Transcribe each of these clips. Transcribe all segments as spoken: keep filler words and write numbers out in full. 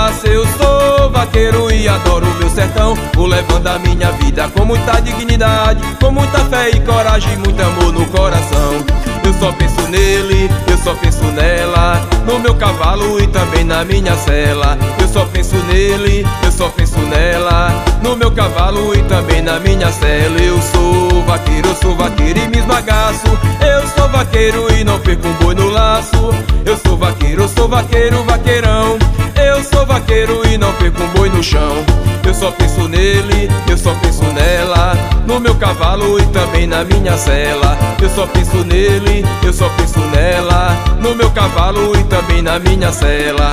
laço. Eu sou vaqueiro e adoro o meu sertão. Vou levando a minha vida com muita dignidade, com muita fé e coragem, muito amor no coração. Eu só penso nele, eu só penso nela, no meu cavalo e também na minha sela. Eu só penso nele, eu só penso nela, no meu cavalo e também na minha sela. Eu sou vaqueiro, eu sou vaqueiro e me esbagaço. Eu sou vaqueiro e não perco um boi no laço. Eu sou vaqueiro, eu sou vaqueiro, vaqueirão. Eu sou vaqueiro e não perco um boi no chão. Eu só penso nele, eu só penso nela, no meu cavalo e também na minha sela. Eu só penso nele, eu só penso nela, no meu cavalo e também na minha sela.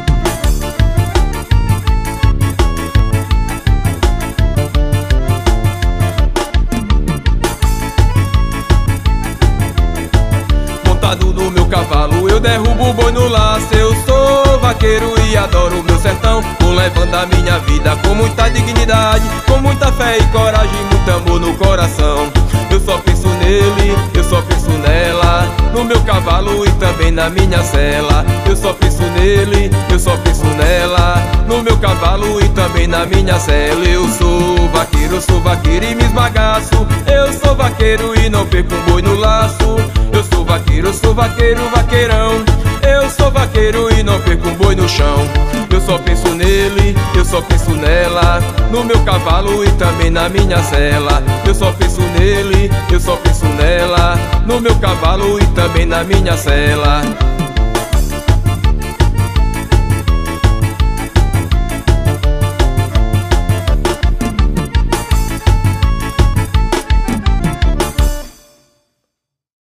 Montado no meu cavalo eu derrubo o boi no laço. Eu sou vaqueiro e adoro o meu sertão. Vou levando a minha vida com muita dignidade, com muita fé e coragem, muito amor no coração. Eu só penso nele, eu só penso nela, no meu cavalo e também na minha sela. Eu só penso nele, eu só penso nela, no meu cavalo e também na minha sela. Eu sou vaqueiro, eu sou vaqueiro e me esbagaço. Eu sou vaqueiro e não perco um boi no laço. Eu sou vaqueiro, eu sou vaqueiro, vaqueirão. Eu sou vaqueiro e não perco um boi no chão. Eu só penso nele, eu só penso nela, no meu cavalo e também na minha sela. Eu só penso nele, eu só penso nela, no meu cavalo e também na minha sela.